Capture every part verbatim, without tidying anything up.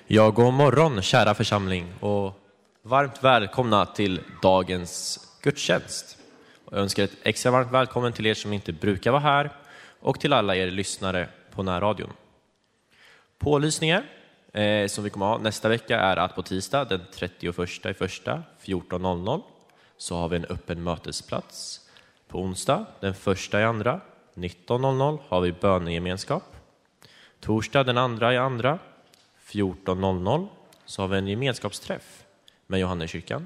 Ja, god morgon kära församling och varmt välkomna till dagens gudstjänst. Jag önskar ett extra varmt välkommen till er som inte brukar vara här och till alla er lyssnare på närradion. Pålysningar eh, som vi kommer ha nästa vecka är att på tisdag den trettioförsta i första fjorton noll noll så har vi en öppen mötesplats. På onsdag den första i andra nitton noll noll har vi bönegemenskap. Torsdag den andra i andra fjorton noll noll så har vi en gemenskapsträff med Johanneskyrkan.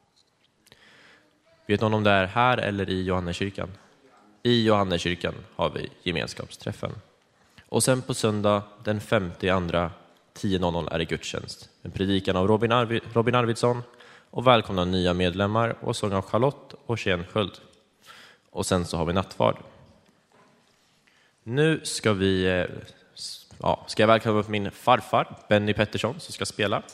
Vet någon om det är här eller i Johanneskyrkan? I Johanneskyrkan har vi gemenskapsträffen. Och sen på söndag den femte i andra tio noll noll är det gudstjänst. En predikan av Robin, Arvid, Robin Arvidsson och välkomna nya medlemmar och sång av Charlotte och Tjen Sköld. Och sen så har vi nattvard. Nu ska vi ja, ska jag välkomna upp min farfar Benny Pettersson som ska spela.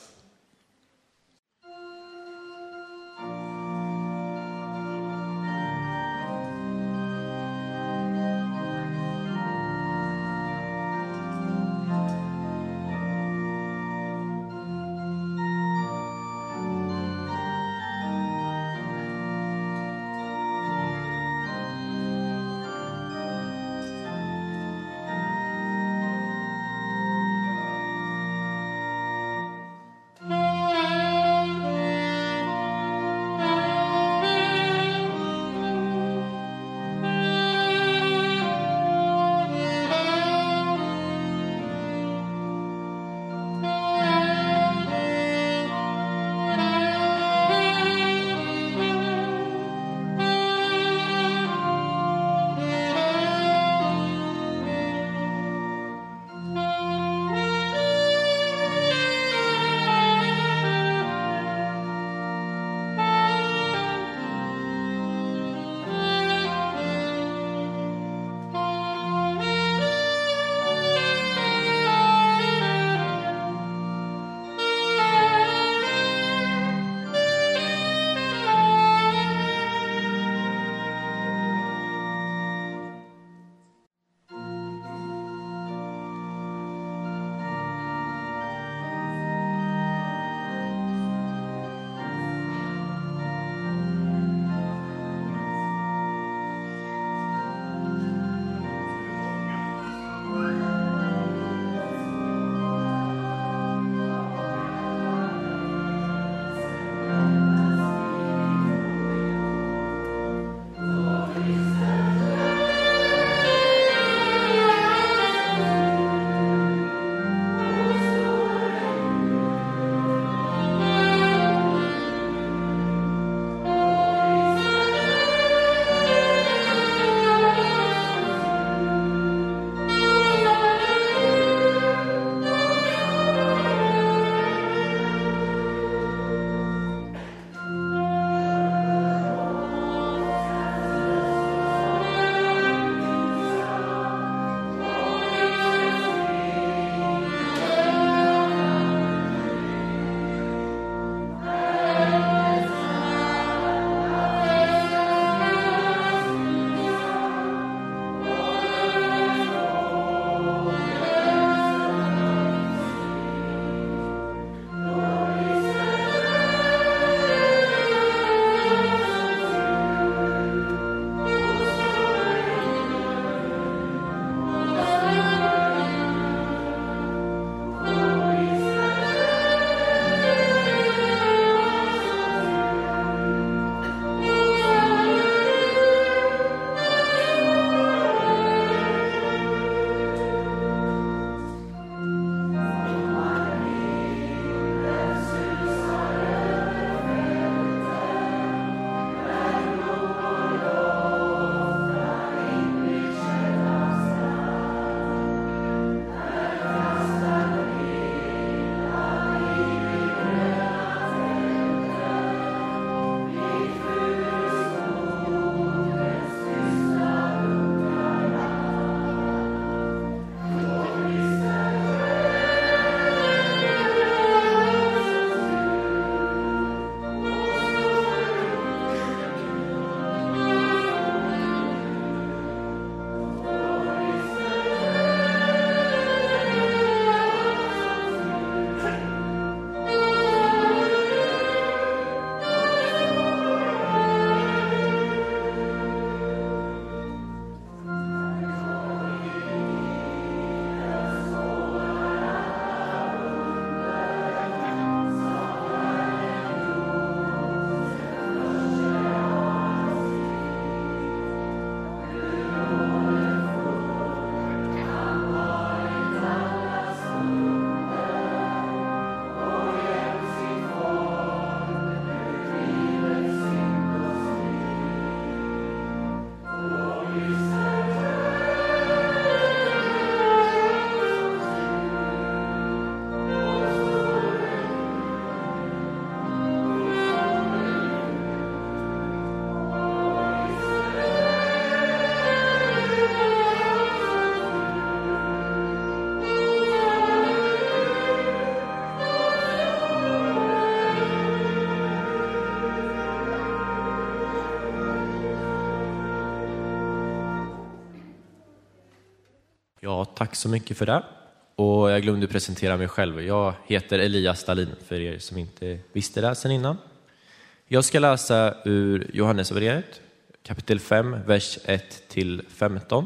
tack så mycket för det. Och jag glömde presentera mig själv. Jag heter Elias Stalin, för er som inte visste det sen innan. Jag ska läsa ur Johannesevangeliet, kapitel fem, vers ett till femton.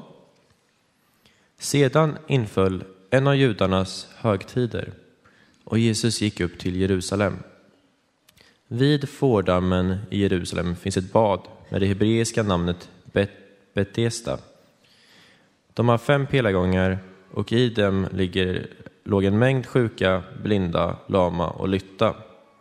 Sedan inföll en av judarnas högtider, och Jesus gick upp till Jerusalem. Vid fårdammen i Jerusalem finns ett bad med det hebreiska namnet Bet- Betesda. De har fem pelargångar, och i dem ligger, låg en mängd sjuka, blinda, lama och lytta.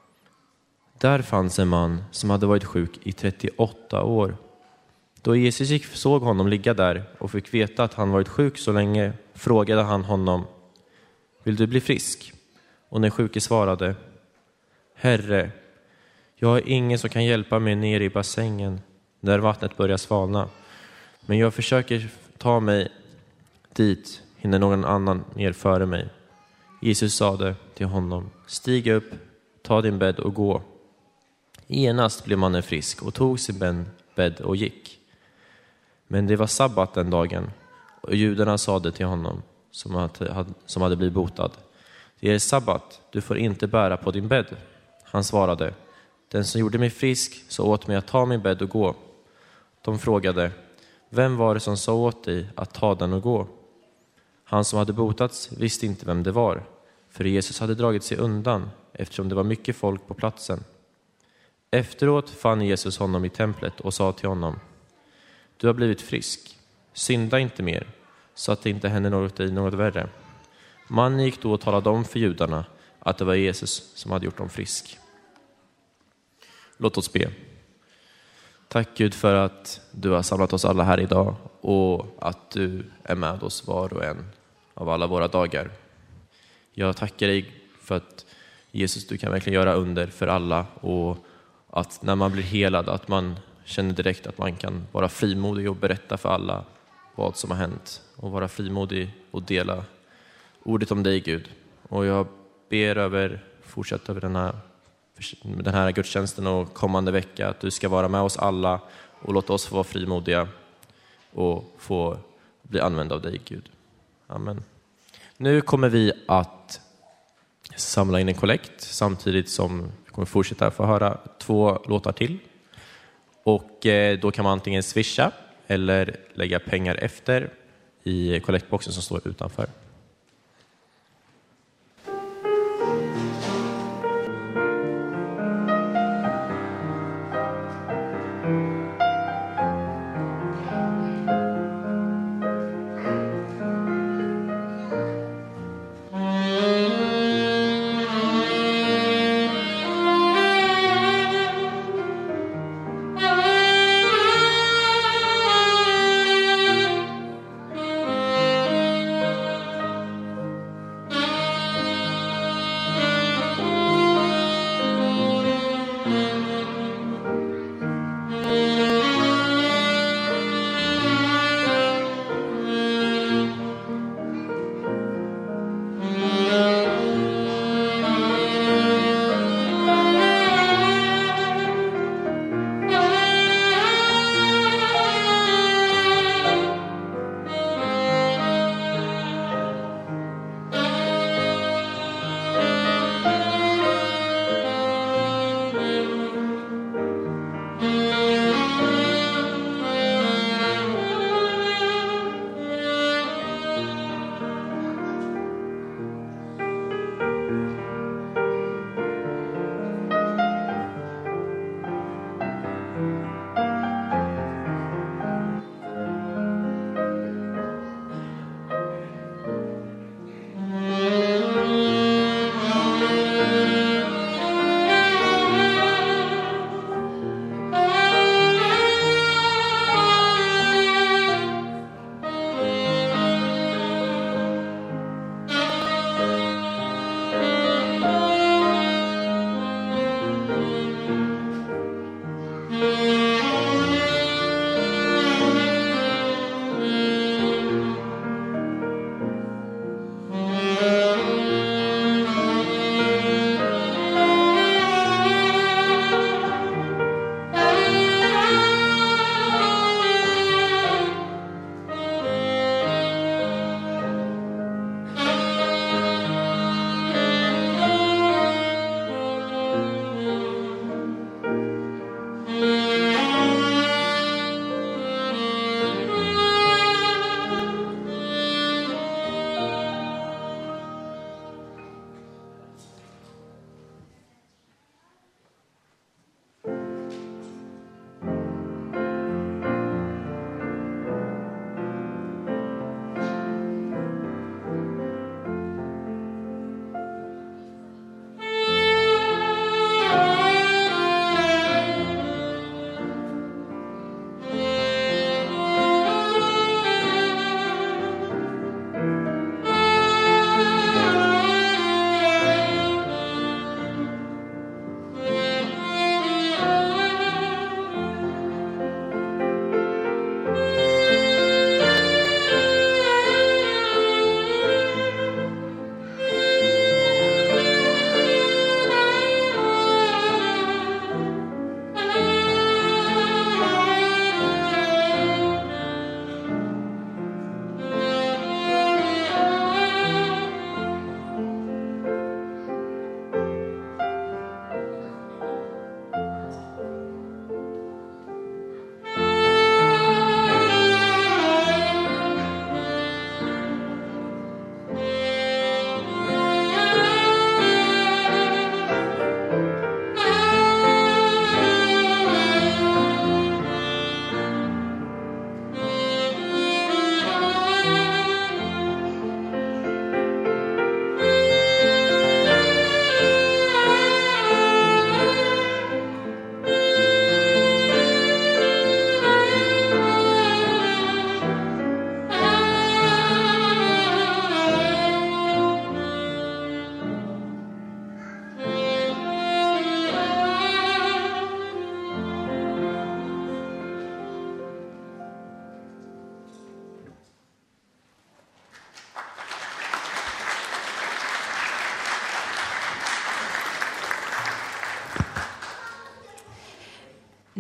Där fanns en man som hade varit sjuk i trettioåtta år. Då Jesus gick, såg honom ligga där och fick veta att han varit sjuk så länge, frågade han honom: vill du bli frisk? Och den sjuke svarade: Herre, jag har ingen som kan hjälpa mig ner i bassängen när vattnet börjar svalna. Men jag försöker ta mig dit, hinner någon annan ner före mig. Jesus sade till honom: stig upp, ta din bädd och gå. Genast blev mannen frisk och tog sin bädd och gick. Men det var sabbat den dagen, och judarna sade till honom som hade, som hade blivit botad: det är sabbat, du får inte bära på din bädd. Han svarade: den som gjorde mig frisk så åt mig att ta min bädd och gå. De frågade: vem var det som sa åt dig att ta den och gå? Han som hade botats visste inte vem det var, för Jesus hade dragit sig undan eftersom det var mycket folk på platsen. Efteråt fann Jesus honom i templet och sa till honom: du har blivit frisk, synda inte mer, så att det inte händer något i något värre. Mannen gick då och talade om för judarna att det var Jesus som hade gjort dem frisk. Låt oss be. Tack Gud för att du har samlat oss alla här idag, och att du är med oss var och en av alla våra dagar. Jag tackar dig för att Jesus, du kan verkligen göra under för alla, och att när man blir helad att man känner direkt att man kan vara frimodig och berätta för alla vad som har hänt, och vara frimodig och dela ordet om dig Gud. Och jag ber över, fortsätt över den här, den här gudstjänsten och kommande vecka, att du ska vara med oss alla och låta oss få vara frimodiga och få bli använda av dig Gud. Amen. Nu kommer vi att samla in en kollekt samtidigt som vi kommer fortsätta få höra två låtar till. Och då kan man antingen swisha eller lägga pengar efter i kollektboxen som står utanför.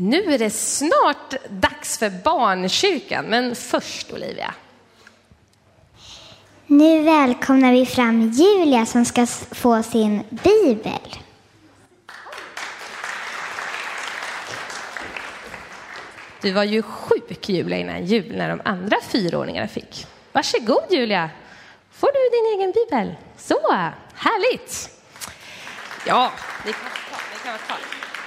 Nu är det snart dags för barnkyrkan, men först Olivia. Nu välkomnar vi fram Julia som ska få sin bibel. Du var ju sjuk Julia innan jul när de andra fyraåringarna fick. Varsågod Julia, får du din egen bibel. Så, härligt. Ja, det kan vara kvar. Det kan vara kvar.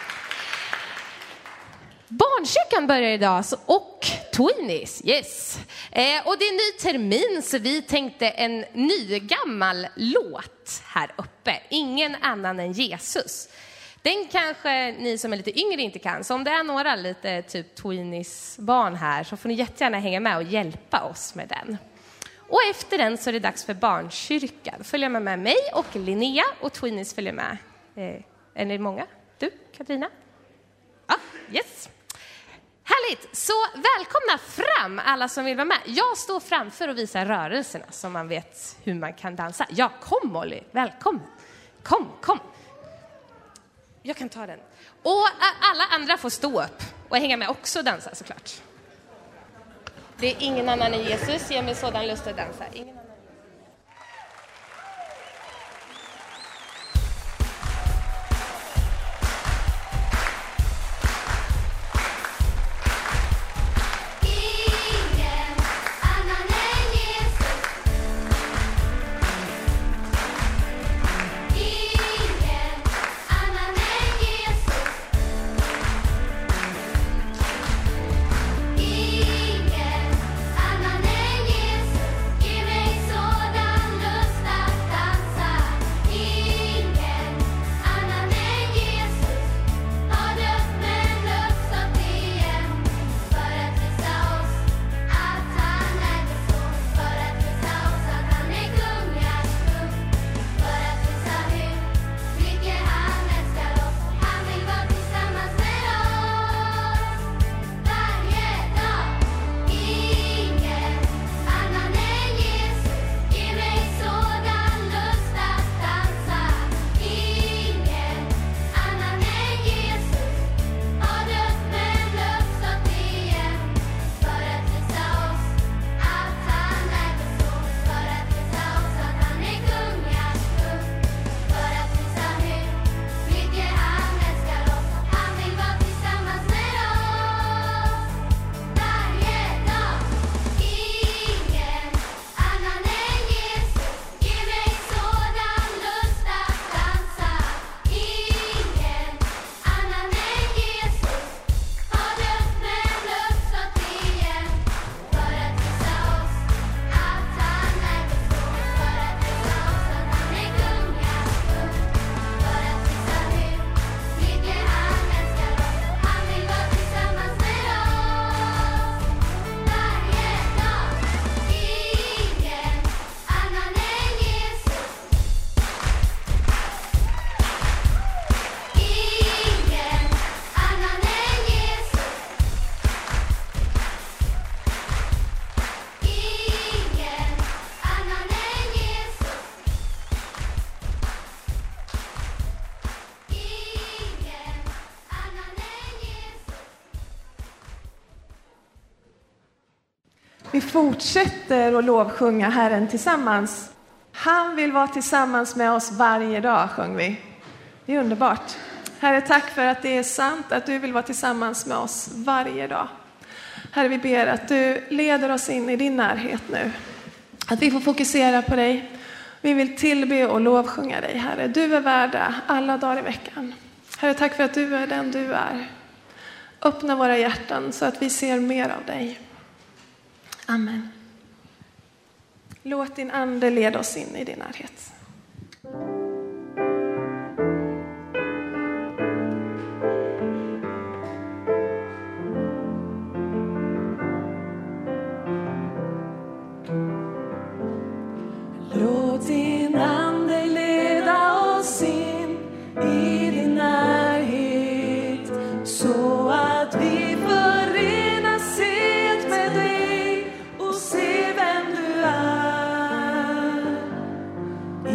Barnkyrkan börjar idag och Twinies, yes. Eh, och det är ny termin så vi tänkte en ny gammal låt här uppe. Ingen annan än Jesus. Den kanske ni som är lite yngre inte kan. Så om det är några lite typ Twinies barn här så får ni jättegärna hänga med och hjälpa oss med den. Och efter den så är det dags för barnkyrkan. Följer med, med mig och Linnea och Twinies följer med. Eh, är ni många? Du, Katarina? Ja, yes. Härligt, så välkomna fram alla som vill vara med. Jag står framför och visar rörelserna så man vet hur man kan dansa. Ja, kom Molly, välkommen. Kom, kom. Jag kan ta den. Och alla andra får stå upp och hänga med också och dansa såklart. Det är ingen annan än Jesus, ger mig sådan lust att dansa. Ingen annan. Vi fortsätter att lovsjunga Herren tillsammans. Han vill vara tillsammans med oss varje dag, sjöng vi. Det är underbart. Herre, tack för att det är sant att du vill vara tillsammans med oss varje dag. Herre, vi ber att du leder oss in i din närhet nu. Att vi får fokusera på dig. Vi vill tillbe och lovsjunga dig, Herre. Du är värda alla dagar i veckan. Herre, tack för att du är den du är. Öppna våra hjärtan så att vi ser mer av dig. Amen. Låt din ande leda oss in i din närhet. Låt din ande leda oss in i din närhet så att vi förenas helt med dig och se vem du är.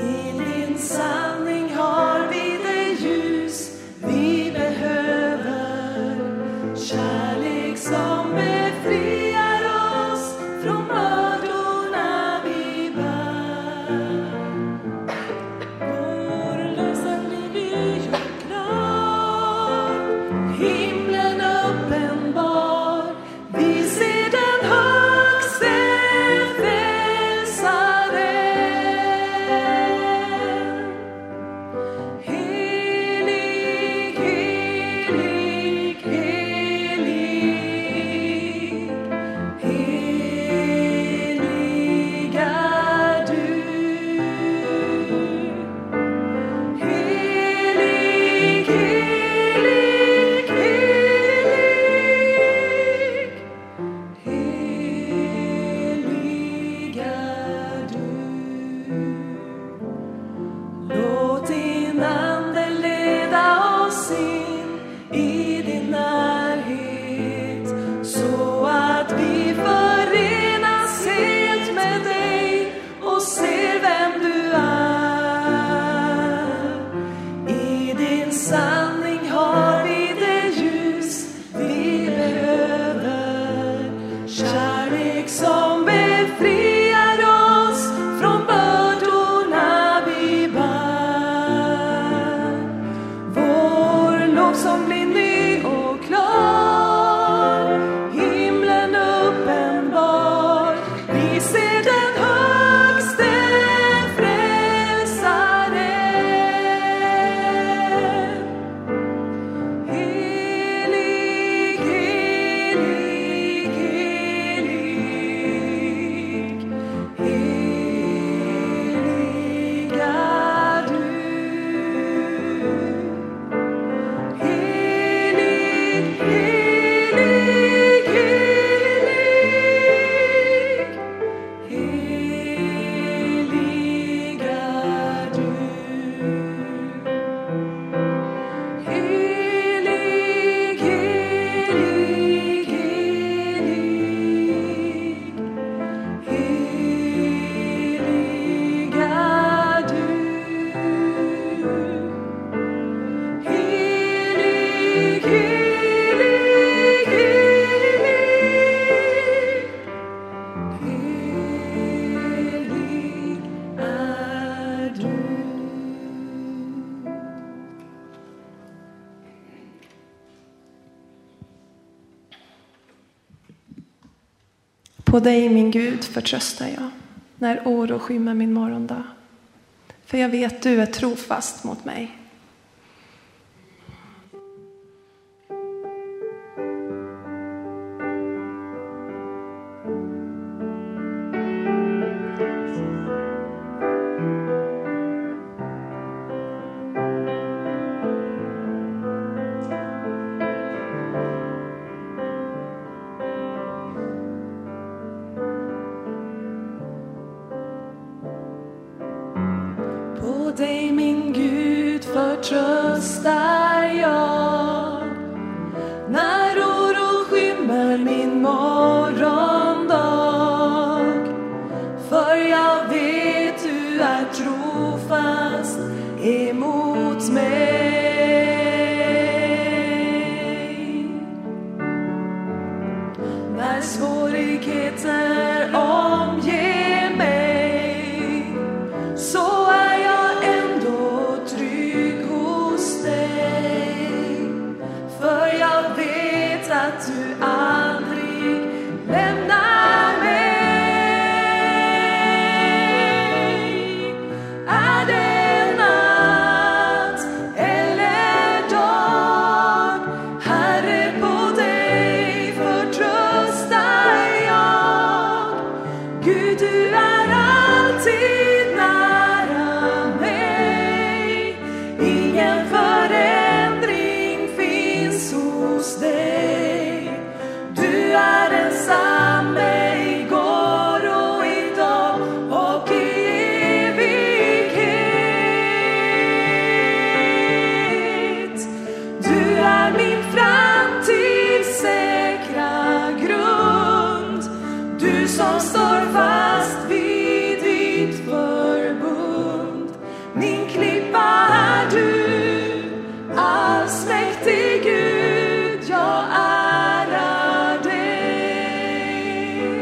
På dig, min Gud, förtröstar jag när oro skymmer min morgondag. För jag vet du är trofast mot mig. På dig, min Gud, förtröstar jag när oro skymmer min morgondag. För jag vet du är trofast emot mig. När svårigheter omger mig, så är jag ändå trygg hos dig. För jag vet att du aldrig lämnar mig. Är det natt eller dag, Herre, på dig förtröstar jag. Gud, du är alltid nära mig. Ingen förändring finns hos dig. Du är densamme igår och idag och i evighet. Du är min framtids säkra grund. Du som står fast vid ditt förbund. Min klippa är du, allsmäktig Gud, jag ärar dig.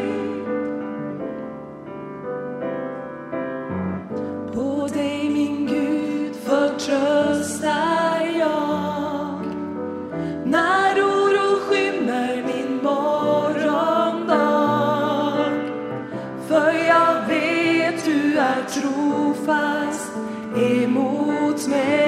På dig, min Gud, förtröstar jag när oro skymmer min morgondag. För jag vet du är trofast emot mig.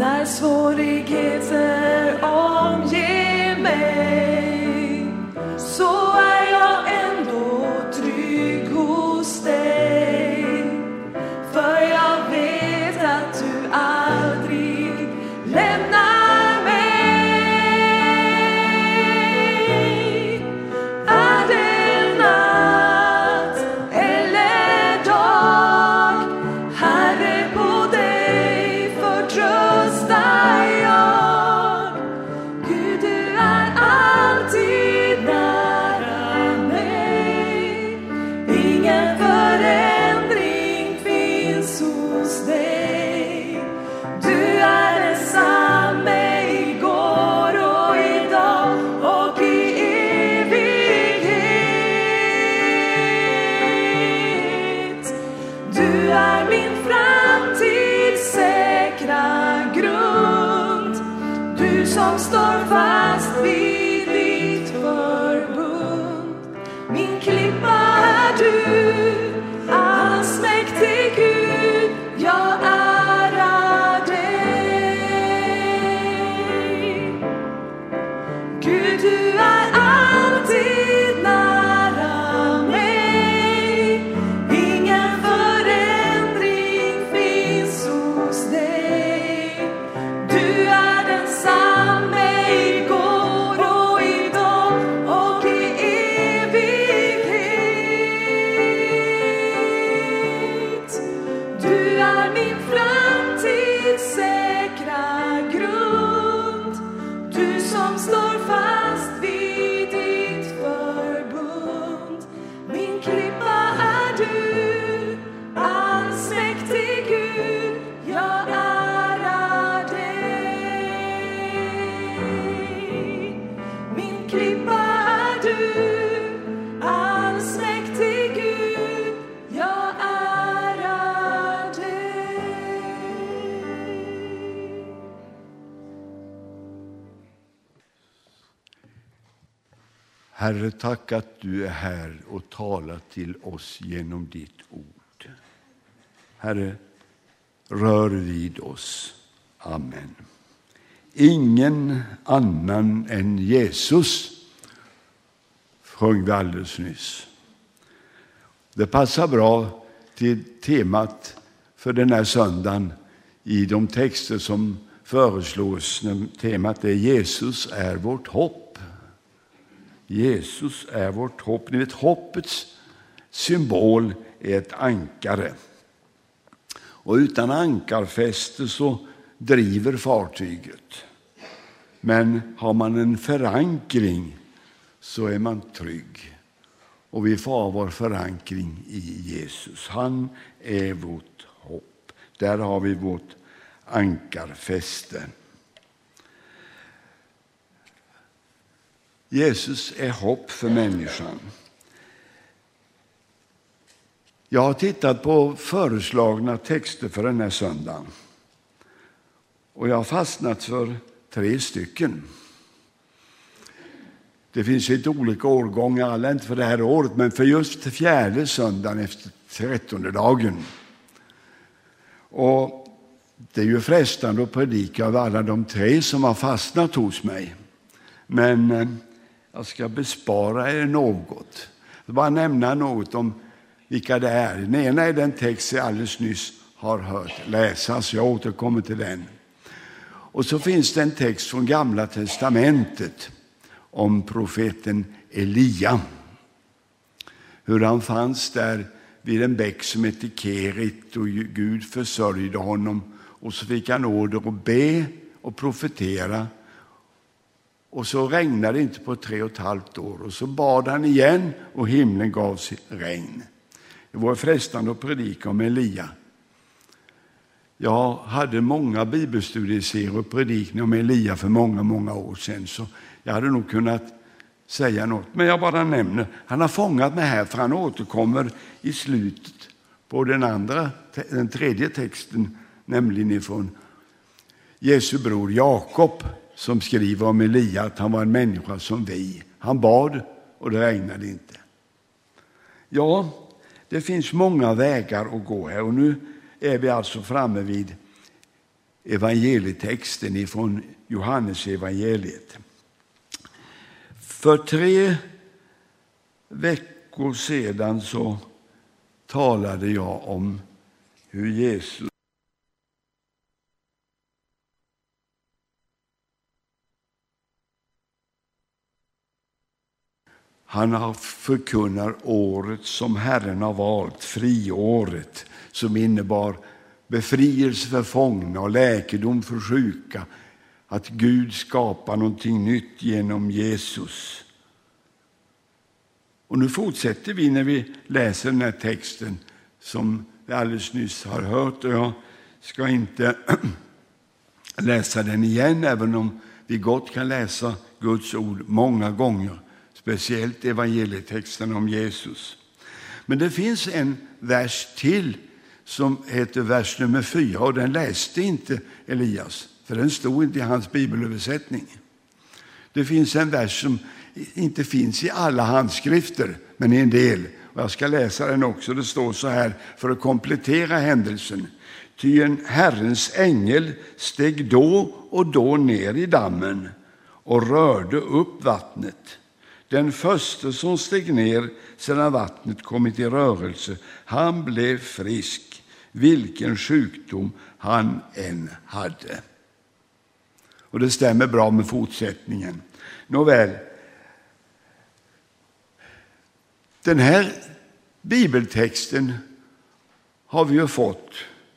när svårigheter omger mig, så är jag ändå trygg hos dig. För jag vet att du aldrig lämnar mig. Är det natt eller dag, Herre, på dig förtröstar jag. Gud, du är alltid nära mig. Ingen förändring finns hos dig. Du är densamme igår och idag och i evighet. Du är min framtidssäkra grund, du som står fast vid ditt förbund. Min klippa är du, allsmäktig Gud, jag ärar dig. Gud, du är alltid nära mig. Ingen förändring finns hos dig. Du är densamme igår och idag och i evighet. Du är min framtidssäkra grund, du som står fast vid ditt förbund. Min klippa är du, allsmäktig Gud, jag ärar dig. Min klippa är du, allsmäktig Gud, jag ärar dig. Herre, tack att du är här och talar till oss genom ditt ord. Herre, rör vid oss. Amen. Ingen annan än Jesus, sjöng vi alldeles nyss. Det passar bra till temat för den här söndagen i de texter som föreslås. Temat är Jesus är vårt hopp. Jesus är vårt hopp. Ni vet, hoppets symbol är ett ankare. Och utan ankarfäste så driver fartyget. Men har man en förankring så är man trygg. Och vi får ha vår förankring i Jesus. Han är vårt hopp. Där har vi vårt ankarfäste. Jesus är hopp för människan. Jag har tittat på föreslagna texter för den här söndagen. Och jag har fastnat för tre stycken. Det finns lite olika årgångar, alla inte för det här året, men för just fjärde söndagen efter trettonde dagen. Och det är ju frestande att predika av alla de tre som har fastnat hos mig. Men jag ska bespara er något. Jag vill bara nämna något om vilka det är. Den ena är den text jag alldeles nyss har hört läsas. Jag återkommer till den. Och så finns det en text från Gamla testamentet om profeten Elia. Hur han fanns där vid en bäck som hette Kerit och Gud försörjde honom. Och så fick han order att be och profetera. Och så regnade det inte på tre och ett halvt år. Och så bad han igen och himlen gav sitt regn. Det var frestande att predika om Elia. Jag hade många bibelstudieserier och predikningar om Elia för många, många år sedan. Så jag hade nog kunnat säga något. Men jag bara nämner. Han har fångat mig här för han återkommer i slutet på den andra, den tredje texten. Nämligen ifrån Jesu bror Jakob. Som skriver om Elia att han var en människa som vi. Han bad och det regnade inte. Ja, det finns många vägar att gå här. Och nu är vi alltså framme vid evangelietexten ifrån Johannes evangeliet. För tre veckor sedan så talade jag om hur Jesus han har förkunnar året som Herren har valt, friåret, som innebar befrielse för fångna och läkedom för sjuka. Att Gud skapar någonting nytt genom Jesus. Och nu fortsätter vi när vi läser den här texten som vi alldeles nyss har hört. Och jag ska inte läsa den igen, även om vi gott kan läsa Guds ord många gånger. Speciellt evangelietexten om Jesus. Men det finns en vers till som heter vers nummer fyra. Och den läste inte Elias, för den stod inte i hans bibelöversättning. Det finns en vers som inte finns i alla handskrifter, men i en del. Och jag ska läsa den också. Det står så här för att komplettera händelsen. Ty en Herrens ängel steg då och då ner i dammen och rörde upp vattnet. Den första som steg ner sedan vattnet kommit i rörelse, han blev frisk, vilken sjukdom han än hade. Och det stämmer bra med fortsättningen. Nåväl, den här bibeltexten har vi ju fått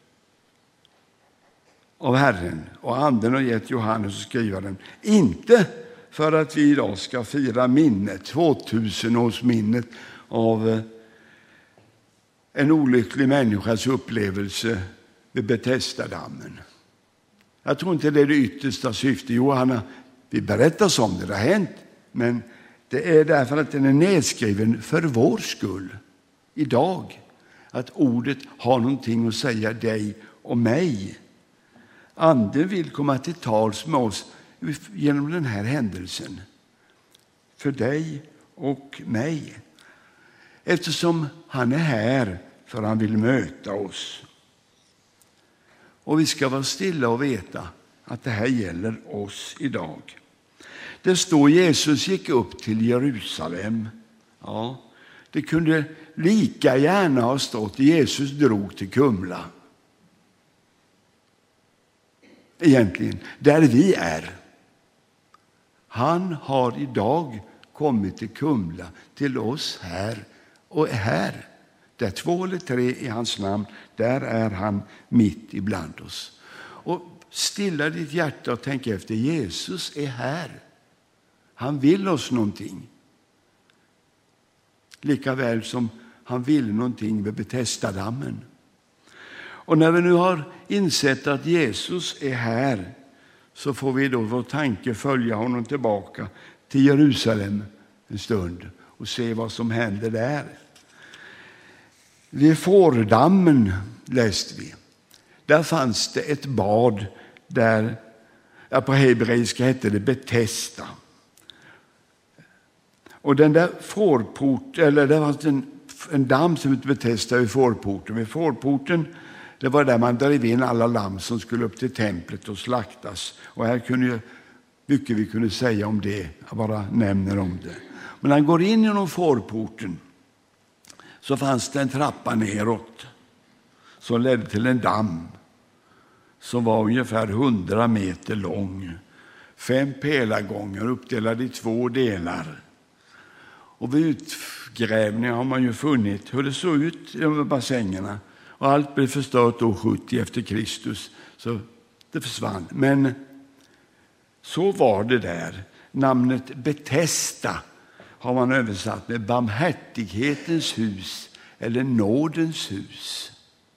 av Herren, och Anden har gett Johannes att skriva den. Inte för att vi idag ska fira minnet, tvåtusenårsminnet av en olycklig människas upplevelse vid Betesda-dammen. Jag tror inte det är det yttersta syftet. Johanna, vi berättar om det, det har hänt. Men det är därför att den är nedskriven för vår skull idag. Att ordet har någonting att säga dig och mig. Anden vill komma till tals med oss genom den här händelsen. För dig och mig. Eftersom han är här för han vill möta oss. Och vi ska vara stilla och veta att det här gäller oss idag. Det står Jesus gick upp till Jerusalem. Ja, det kunde lika gärna ha stått Jesus drog till Kumla. Egentligen, där vi är. Han har idag kommit till Kumla, till oss här och är här. Där två eller tre i hans namn, där är han mitt ibland oss. Och stilla ditt hjärta och tänk efter, Jesus är här. Han vill oss någonting. Lika väl som han vill någonting vid Betesda-dammen. Och när vi nu har insett att Jesus är här, så får vi då vår tanke följa honom tillbaka till Jerusalem en stund och se vad som händer där. Vid Fårdammen läste vi. Där fanns det ett bad där, ja, på hebreiska hette det Betesda. Och den där fårport, eller det var en, en damm som hette Betesda vid fårporten. Vid fårporten, det var där man drev in alla lamm som skulle upp till templet och slaktas. Och här kunde ju mycket vi kunde säga om det. Jag bara nämner om det. Men när han går in genom fårporten så fanns det en trappa neråt som ledde till en damm som var ungefär hundra meter lång. Fem pelargångar uppdelade i två delar. Och vid utgrävningar har man ju funnit hur det såg ut över bassängerna. Och allt blev förstört år sjuttio efter Kristus, så det försvann. Men så var det där. Namnet Betesda har man översatt med barmhärtighetens hus eller nådens hus.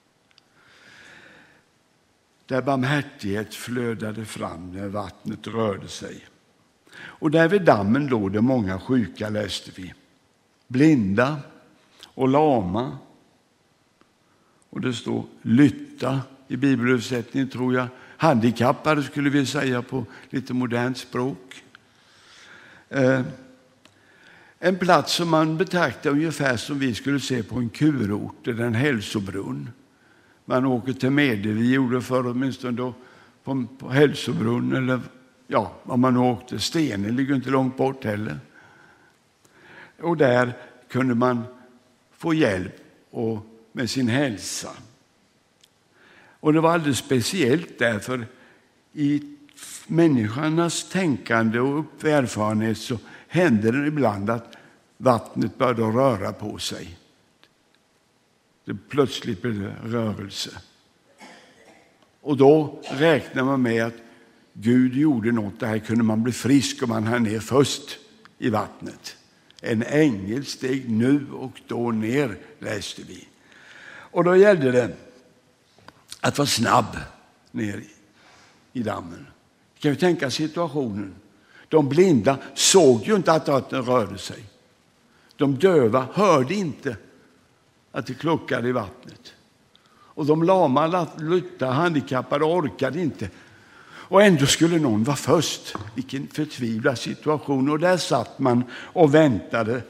Där barmhärtighet flödade fram när vattnet rörde sig. Och där vid dammen låg det många sjuka, läste vi. Blinda och lama. Och det står lytta i bibelöversättningen, tror jag. Handikappade skulle vi säga på lite modernt språk. Eh, en plats som man betraktar ungefär som vi skulle se på en kurort eller en hälsobrunn. Man åker till Medevi, gjorde förr åtminstone då på, på Hälsobrunn eller ja, om man åkte. Stenen ligger inte långt bort heller. Och där kunde man få hjälp och, med sin hälsa. Och det var alldeles speciellt därför i människornas tänkande och erfarenhet så hände det ibland att vattnet började röra på sig. Det plötsligt blev rörelse. Och då räknar man med att Gud gjorde något. Där kunde man bli frisk om man hann ner först i vattnet. En ängel steg nu och då ner, läste vi. Och då gällde det att vara snabb ner i dammen. Kan vi tänka situationen? De blinda såg ju inte att vattnet rörde sig. De döva hörde inte att det kluckade i vattnet. Och de lama, lutta, handikappade orkade inte. Och ändå skulle någon vara först. Vilken förtvivlad situation. Och där satt man och väntade.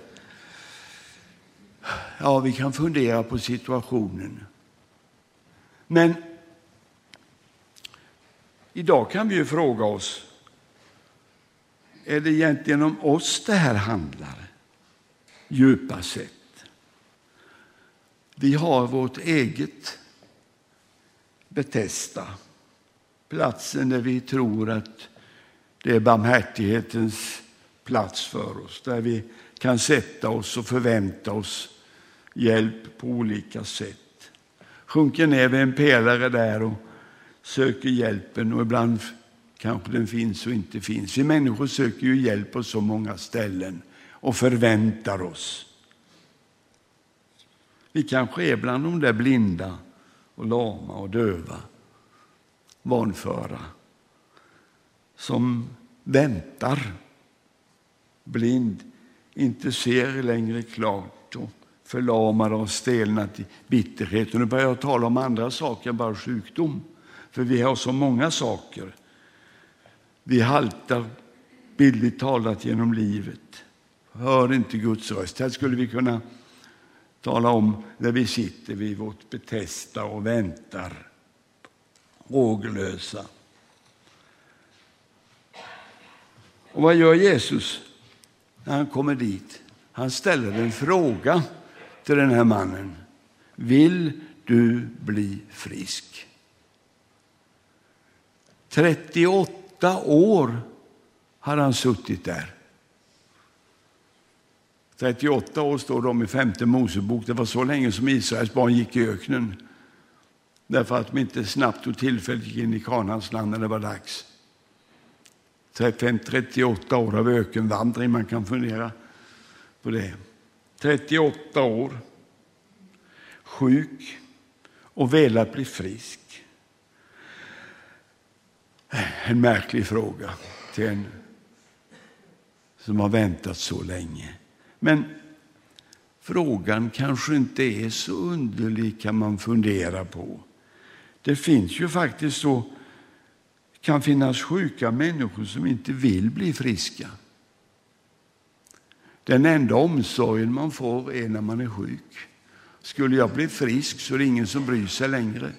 Ja, vi kan fundera på situationen. Men idag kan vi ju fråga oss, är det egentligen om oss det här handlar? Djupa sett. Vi har vårt eget Betesda. Platsen där vi tror att det är barmhärtighetens plats för oss. Där vi kan sätta oss och förvänta oss hjälp på olika sätt. Sjunker ner vid en pelare där och söker hjälpen. Och ibland kanske den finns och inte finns. Vi människor söker ju hjälp på så många ställen och förväntar oss. Vi kanske är bland de där blinda och lama och döva, vanföra, som väntar, blind, inte ser längre klart och förlamar och stelnat i bitterhet. Och nu börjar jag tala om andra saker än bara sjukdom, för vi har så många saker. Vi haltar bildligt talat genom livet, hör inte Guds röst. Här skulle vi kunna tala om när vi sitter vid vårt Betesda och väntar, råglösa. Och vad gör Jesus när han kommer dit? Han ställer en fråga till den här mannen. Vill du bli frisk? trettioåtta år har han suttit där. trettioåtta år står de i femte Mosebok. Det var så länge som Israels barn gick i öknen. Därför att de inte snabbt och tillfälligt gick in i Kanaans land när det var dags. trettioåtta år av ökenvandring, man kan fundera på det. trettioåtta år, sjuk och velat bli frisk. En märklig fråga till en som har väntat så länge. Men frågan kanske inte är så underlig, kan man fundera på. Det finns ju faktiskt så, kan finnas sjuka människor som inte vill bli friska. Den enda omsorgen man får är när man är sjuk. Skulle jag bli frisk så är det ingen som bryr sig längre.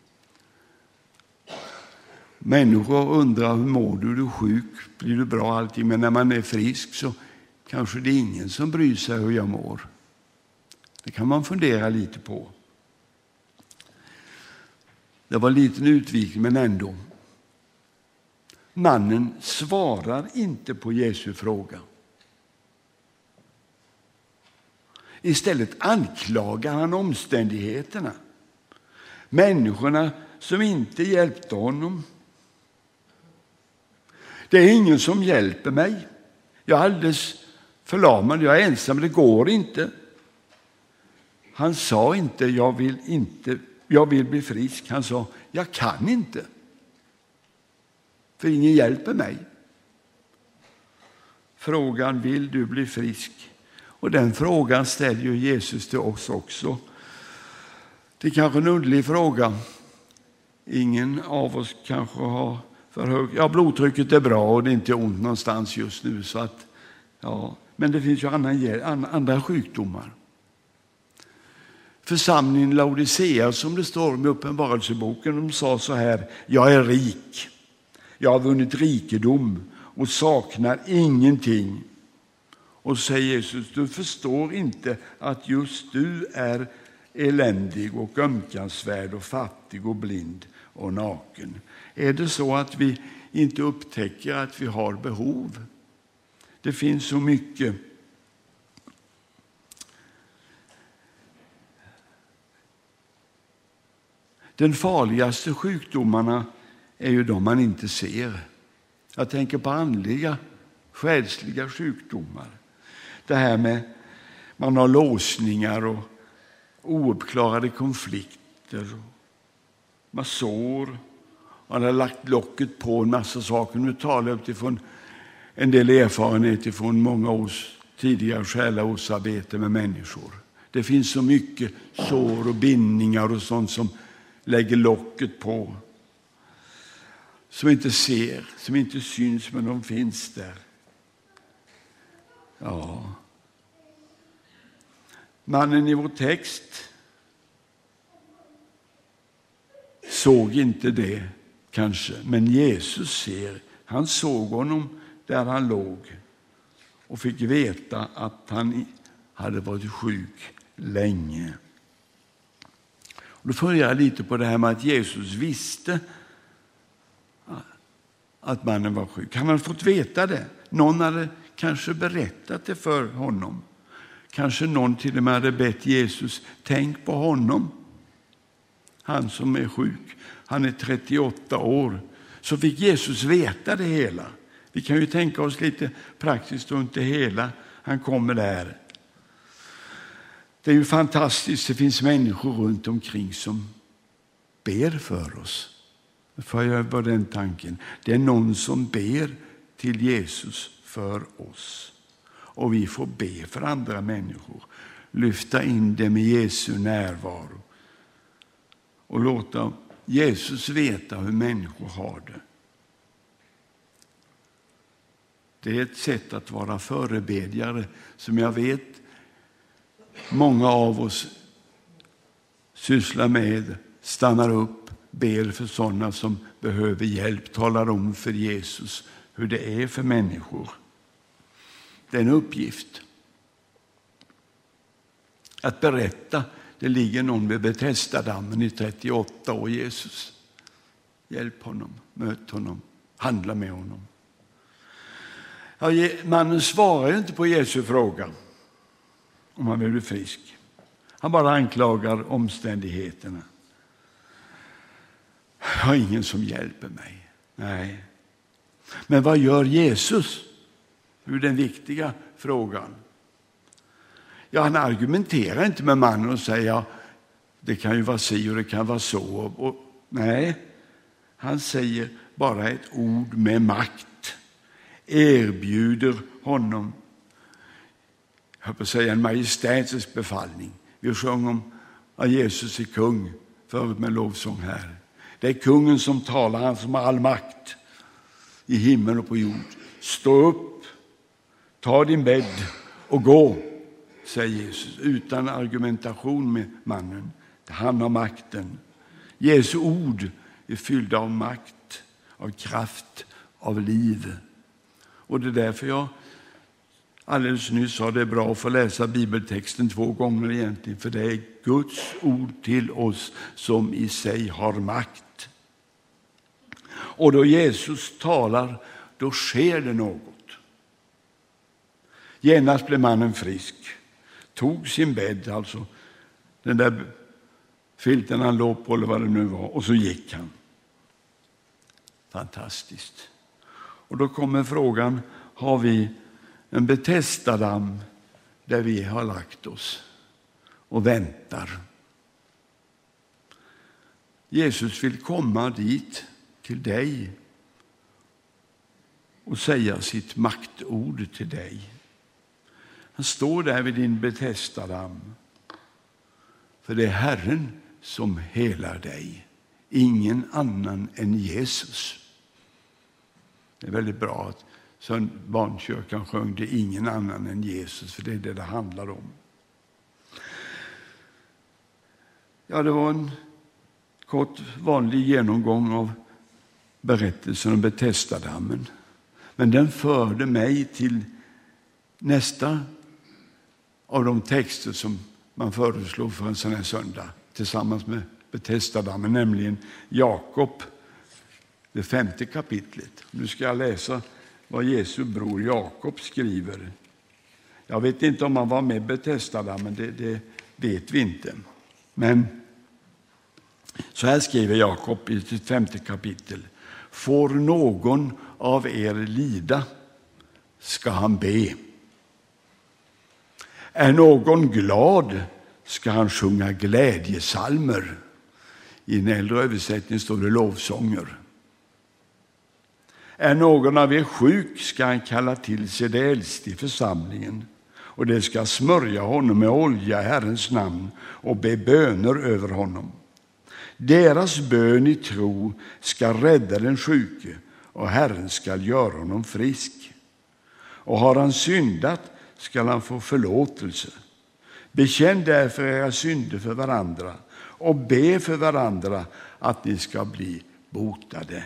Människor undrar, hur mår du? Du är sjuk, blir du bra allting? Men när man är frisk så kanske det är ingen som bryr sig hur jag mår. Det kan man fundera lite på. Det var en liten utvikning, men ändå. Mannen svarar inte på Jesu fråga. Istället anklagar han omständigheterna. Människorna som inte hjälpte honom. Det är ingen som hjälper mig. Jag är alldeles förlamad, jag är ensam, det går inte. Han sa inte, jag vill inte, jag vill bli frisk. Han sa, jag kan inte. För ingen hjälper mig. Frågan, vill du bli frisk? Och den frågan ställer ju Jesus till oss också. Det är kanske en underlig fråga. Ingen av oss kanske har för hög... Ja, blodtrycket är bra och det är inte ont någonstans just nu. Så att, ja. Men det finns ju andra, andra sjukdomar. församlingen Laodicea, som det står i Uppenbarelseboken. De sa så här: jag är rik, jag har vunnit rikedom och saknar ingenting. Och så säger Jesus: du förstår inte att just du är eländig och ömkansvärd och fattig och blind och naken. Är det så att vi inte upptäcker att vi har behov? Det finns så mycket. Den farligaste sjukdomarna är ju de man inte ser. Jag tänker på andliga, själsliga sjukdomar. Det här med man har låsningar och ouppklarade konflikter, massor. Man har lagt locket på en massa saker. Nu talar jag utifrån en del erfarenhet från många års tidigare själavårdsarbete med människor. Det finns så mycket sår och bindningar och sånt som lägger locket på. Som inte ser, som inte syns, men de finns där. Ja. Mannen i vår text såg inte det kanske, men Jesus ser. Han såg honom där han låg och fick veta att han hade varit sjuk länge. Och då funderar jag lite på det här med att Jesus visste att mannen var sjuk. Han hade fått veta det. Någon hade kanske berättat det för honom. Kanske någon till och med hade bett Jesus: tänk på honom. Han som är sjuk. Han är trettioåtta år. Så fick Jesus veta det hela. Vi kan ju tänka oss lite praktiskt runt det hela. Han kommer där. Det är ju fantastiskt. Det finns människor runt omkring som ber för oss. För jag var den tanken. Det är någon som ber till Jesus för oss. Och vi får be för andra människor. Lyfta in dem i Jesu närvaro. Och låta Jesus veta hur människor har det. Det är ett sätt att vara förebedjare som jag vet många av oss sysslar med. Stannar upp, ber för sådana som behöver hjälp. Talar om för Jesus hur det är för människor. Det är en uppgift. Att berätta. Det ligger någon vid Betesda-dammen i trettioåtta år. Jesus, hjälp honom, möt honom, handla med honom. Ja, mannen svarar inte på Jesu fråga om han vill bli frisk. Han bara anklagar omständigheterna. Jag har ingen som hjälper mig. Nej. Men vad gör Jesus? Det är den viktiga frågan. Ja, han argumenterar inte med mannen och säger ja, det kan ju vara si och det kan vara så. Och, och, nej, han säger bara ett ord med makt. Erbjuder honom, jag höll på att säga en majestätisk befallning. Vi sjöng om att Jesus är kung förut med lovsång här. Det är kungen som talar, han som har all makt i himmel och på jord. Stå upp, ta din bädd och gå, säger Jesus, utan argumentation med mannen. Han har makten. Jesu ord är fyllda av makt, av kraft, av liv. Och det är därför jag alldeles nyss sa det är bra att få läsa bibeltexten två gånger egentligen. För det är Guds ord till oss som i sig har makt. Och då Jesus talar, då sker det något. Genast blev mannen frisk. Tog sin bädd, alltså den där filten han låg på eller vad det nu var. Och så gick han. Fantastiskt. Och då kommer frågan, har vi en Betesda-damm där vi har lagt oss och väntar? Jesus vill komma dit till dig och säga sitt maktord till dig. Han står där vid din Betesda-damm. För det är Herren som helar dig. Ingen annan än Jesus. Det är väldigt bra att så barnkyrkan sjöng det ingen annan än Jesus. För det är det det handlar om. Ja, det var en kort vanlig genomgång av berättelsen om Betesdadammen. Men den förde mig till nästa av de texter som man föreslår för en sån här söndag tillsammans med Betesdadammen, nämligen Jakob, det femte kapitlet. Nu ska jag läsa vad Jesu bror Jakob skriver. Jag vet inte om han var med Betesdadammen, det, det vet vi inte. Men så här skriver Jakob i sitt femte kapitel. Får någon av er lida, ska han be. Är någon glad, ska han sjunga glädjesalmer. I en äldre översättning står det lovsånger. Är någon av er sjuk, ska han kalla till sig det äldste i församlingen, och det ska smörja honom med olja i Herrens namn och be böner över honom. Deras bön i tro ska rädda den sjuke, och Herren ska göra honom frisk. Och har han syndat, ska han få förlåtelse. Bekänn därför era synder för varandra och be för varandra att ni ska bli botade.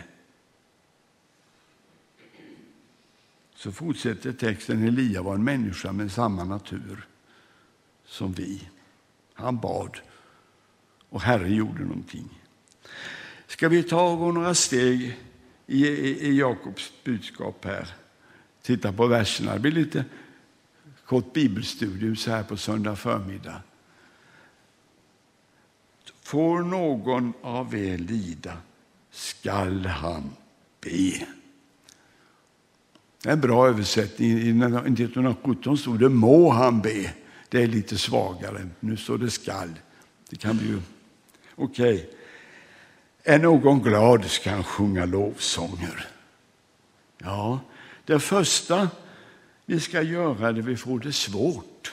Så fortsätter texten. Elia var en människa med samma natur som vi. Han bad och Herren gjorde någonting. Ska vi ta och gå några steg i, i, i Jakobs budskap här? Titta på verserna. Det blir lite kort bibelstudium så här på söndag förmiddag. Får någon av er lida, skall han be. Det är en bra översättning. I nittonhundrasjutton stod det må han be. Det är lite svagare. Nu står det skall. Det kan vi ju. Okej. Okay. Är någon glad, ska han sjunga lovsånger. Ja, det första vi ska göra det vi får det svårt.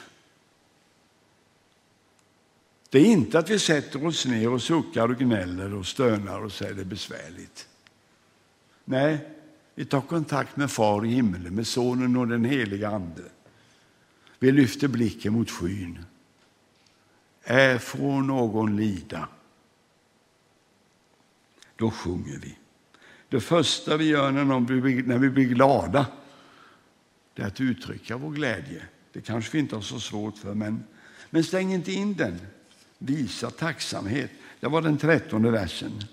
Det är inte att vi sätter oss ner och suckar och gnäller och stönar och säger det är besvärligt. Nej, vi tar kontakt med Far i himmelen, med Sonen och den heliga Ande. Vi lyfter blicken mot skyn. Är får någon lida, då sjunger vi. Det första vi gör när vi blir glada, det är att uttrycka vår glädje. Det kanske vi inte har så svårt för, men, men stäng inte in den. Visa tacksamhet. Det var den trettonde versen.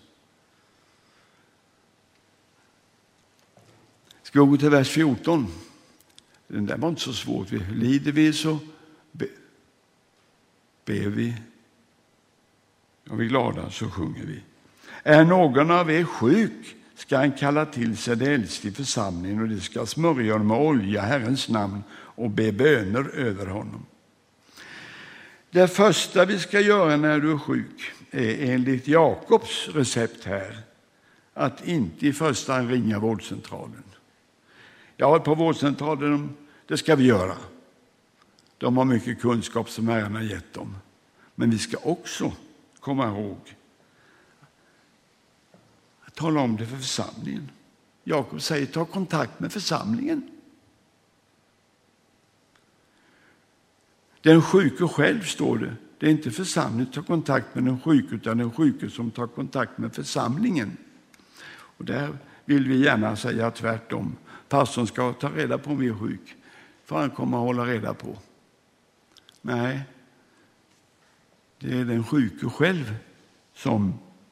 Ska vi gå till vers fjorton? Den där var inte så svårt. Lider vi så be, ber vi. Och vi är glada så sjunger vi. Är någon av er sjuk, ska han kalla till sig det äldste i församlingen, och det ska smörja honom med olja, Herrens namn, och be böner över honom. Det första vi ska göra när du är sjuk är enligt Jakobs recept här att inte i första hand ringa vårdcentralen. Ja, på vårdcentralen, det ska vi göra. De har mycket kunskap som Herren har gett dem. Men vi ska också komma ihåg att tala om det för församlingen. Jakob säger, ta kontakt med församlingen. Den sjuke själv, står det. Det är inte församlingen som tar kontakt med den sjuke, utan den sjuke som tar kontakt med församlingen. Och där vill vi gärna säga tvärtom. Pastorn ska ta reda på om vi är sjuk, för han kommer att hålla reda på. Nej, det är den sjuke själv som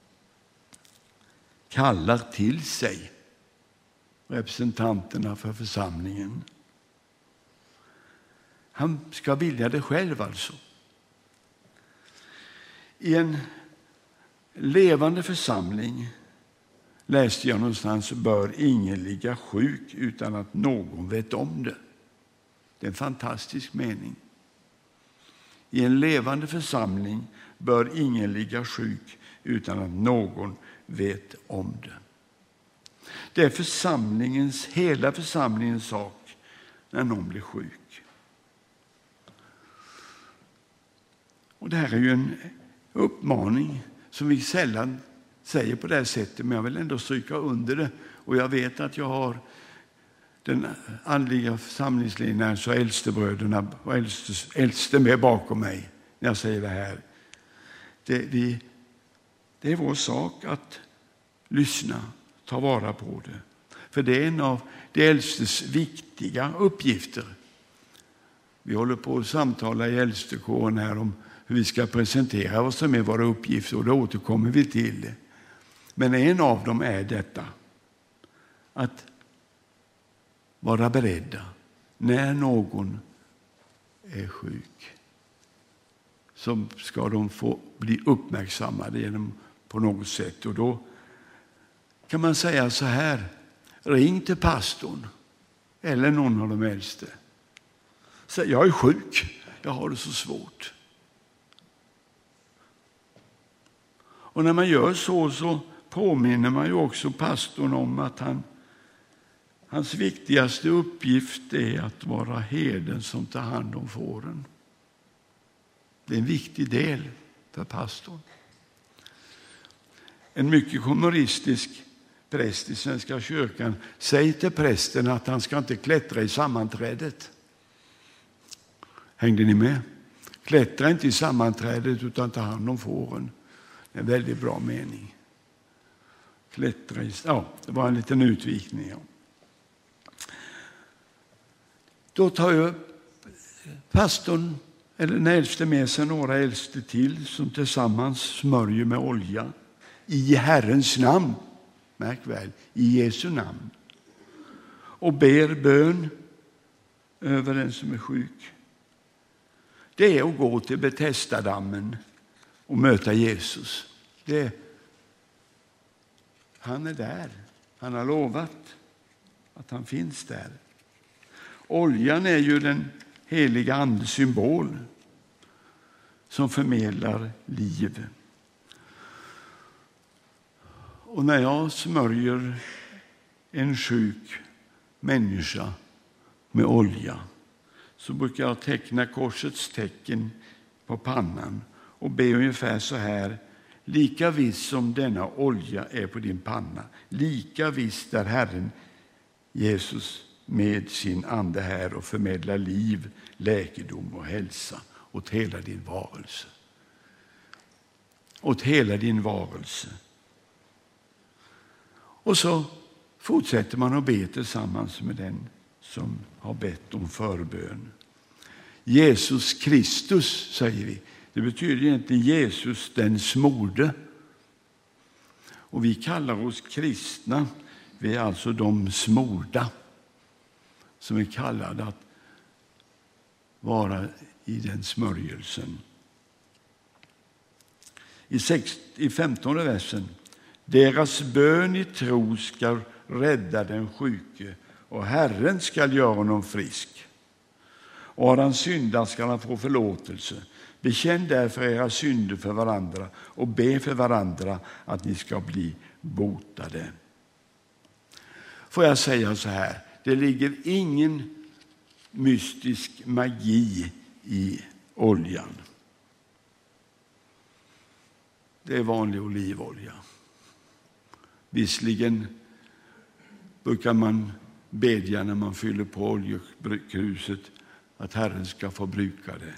kallar till sig representanterna för församlingen. Han ska vilja det själv alltså. I en levande församling, läste jag någonstans, bör ingen ligga sjuk utan att någon vet om det. Det är en fantastisk mening. I en levande församling bör ingen ligga sjuk utan att någon vet om det. Det är församlingens, hela församlingens sak när någon blir sjuk. Och det här är ju en uppmaning som vi sällan säger på det här sättet, men jag vill ändå stryka under det. Och jag vet att jag har den andliga församlingsledaren så äldstebröderna och äldste, äldste med bakom mig när jag säger det här. det, vi, det är vår sak att lyssna, ta vara på det. För det är en av de äldstes viktiga uppgifter. Vi håller på att samtala i äldstekåren här om hur vi ska presentera vad som är våra uppgifter, och då återkommer vi till det. Men en av dem är detta, att vara beredda när någon är sjuk. Så ska de få bli uppmärksammade genom på något sätt. Och då kan man säga så här: ring till pastorn eller någon av de äldste. Säg, jag är sjuk, jag har det så svårt. Och när man gör så så påminner man ju också pastorn om att han, hans viktigaste uppgift är att vara herden som tar hand om fåren. Det är en viktig del för pastorn. En mycket humoristisk präst i Svenska kyrkan säger till prästen att han ska inte klättra i sammanträdet. Hängde ni med? Klättra inte i sammanträdet utan ta hand om fåren. Det är en väldigt bra mening. Klättra i... Ja, det var en liten utvikning. Ja. Då tar jag pastorn eller den äldste med sig några äldste till som tillsammans smörjer med olja i Herrens namn. Märk väl, i Jesu namn. Och ber bön över den som är sjuk. Det är att gå till Betesdadammen och möta Jesus. Det, han är där. Han har lovat att han finns där. Oljan är ju den heliga andes symbol som förmedlar liv. Och när jag smörjer en sjuk människa med olja så brukar jag teckna korsets tecken på pannan och be ungefär så här: lika visst som denna olja är på din panna, lika visst är Herren Jesus med sin ande här och förmedlar liv, läkedom och hälsa åt hela din varelse. Åt hela din varelse. Och så fortsätter man att be tillsammans med den som har bett om förbön. Jesus Kristus, säger vi. Det betyder inte Jesus den smorde. Och vi kallar oss kristna. Vi är alltså de smorda som är kallade att vara i den smörjelsen. I, sex, i femtonde versen. Deras bön i tro ska rädda den sjuke och Herren ska göra honom frisk. Och har han syndat ska han få förlåtelse. Bekänn därför era synder för varandra och be för varandra att ni ska bli botade. Får jag säga så här, det ligger ingen mystisk magi i oljan. Det är vanlig olivolja. Visserligen brukar man bedja när man fyller på oljekruset att Herren ska få bruka det.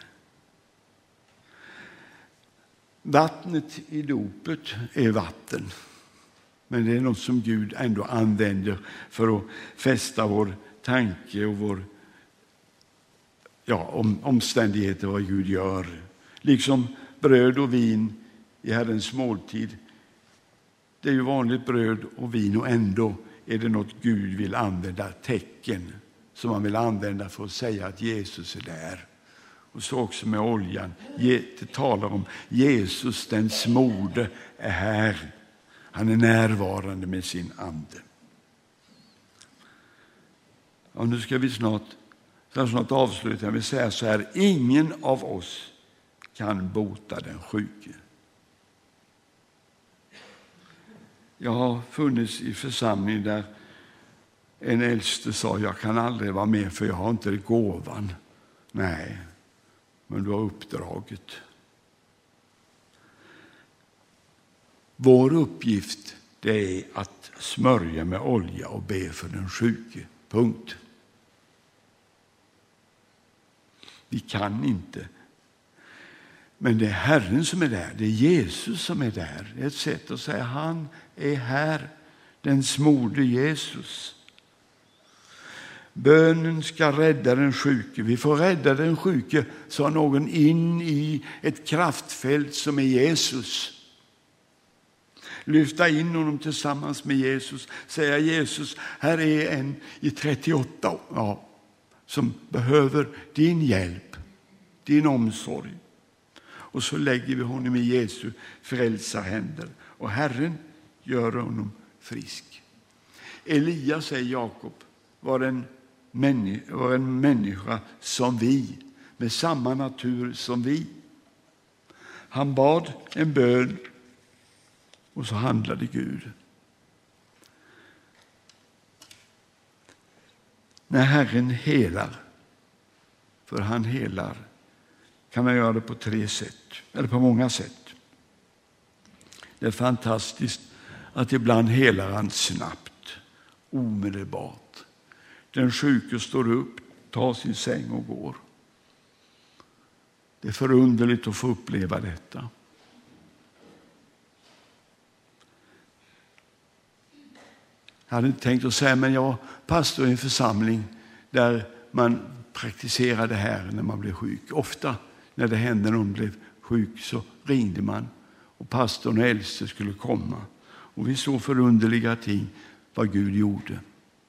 Vattnet i dopet är vatten. Men det är något som Gud ändå använder för att fästa vår tanke och vår ja, om, omständigheter vad Gud gör. Liksom bröd och vin i Herrens måltid. Det är ju vanligt bröd och vin och ändå är det något Gud vill använda, tecken som han vill använda för att säga att Jesus är där. Och så också med oljan. Det talar om Jesus den smorde är här. Han är närvarande med sin ande. Och nu ska vi snart, snart avsluta. Jag vill säga så här. Ingen av oss kan bota den sjuke. Jag har funnits i församling där en äldste sa, jag kan aldrig vara med för jag har inte gåvan. Nej, men du har uppdraget. Vår uppgift det är att smörja med olja och be för den sjuke. Punkt. Vi kan inte. Men det är Herren som är där. Det är Jesus som är där. Det är ett sätt att säga han är här. Den smorde Jesus. Bönen ska rädda den sjuke. Vi får rädda den sjuke, sa någon, in i ett kraftfält som är Jesus. Lyfta in honom tillsammans med Jesus. Säga Jesus, här är en i trettioåtta år ja, som behöver din hjälp, din omsorg. Och så lägger vi honom i Jesu frälsarhänder. Och Herren gör honom frisk. Elias, säger Jakob, var en, människa, var en människa som vi, med samma natur som vi. Han bad en bön och så handlade Gud. När Herren helar, för han helar, kan man göra det på tre sätt, eller på många sätt. Det är fantastiskt att ibland helar han snabbt, omedelbart. Den sjuke står upp, tar sin säng och går. Det är förunderligt att få uppleva detta. Jag hade inte tänkt att säga, men jag pastor i en församling där man praktiserar det här när man blir sjuk. Ofta när det hände någon blev sjuk så ringde man och pastorn och äldste skulle komma. Och vi såg förunderliga ting vad Gud gjorde.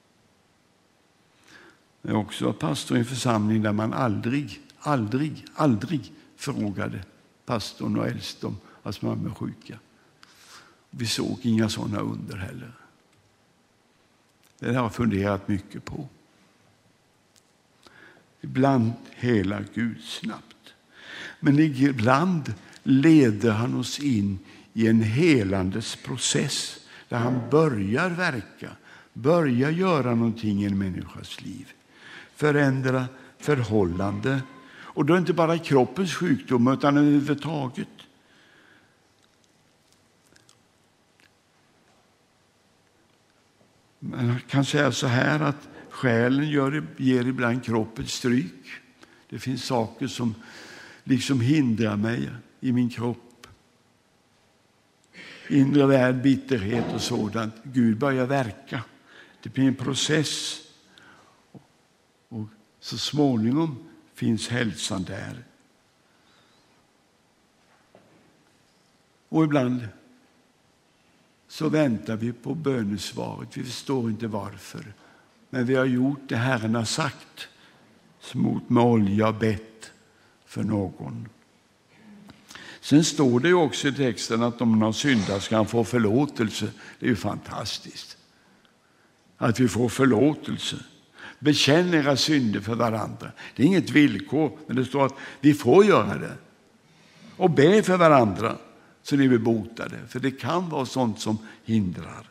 Jag också var pastor i en församling där man aldrig, aldrig, aldrig frågade pastorn och äldste om att man var sjuka. Vi såg inga sådana under heller. Det har jag funderat mycket på. Ibland helar Gud snabbt. Men ibland leder han oss in i en helandes process där han börjar verka, börjar göra någonting i en människas liv. Förändra förhållande. Och då är det inte bara kroppens sjukdom utan överhuvudtaget. Man kan säga så här att själen gör, ger ibland kroppen stryk. Det finns saker som liksom hindrar mig i min kropp. Inre värld, bitterhet och sådant. Gud börjar verka. Det blir en process. Och så småningom finns hälsan där. Och ibland så väntar vi på bönesvaret. Vi förstår inte varför. Men vi har gjort det Herren har sagt. Smort med olja och bett för någon. Sen står det ju också i texten att om någon syndar ska han få förlåtelse. Det är ju fantastiskt. Att vi får förlåtelse. Bekänn era synder för varandra. Det är inget villkor, men det står att vi får göra det. Och be för varandra så ni blir botade. För det kan vara sånt som hindrar.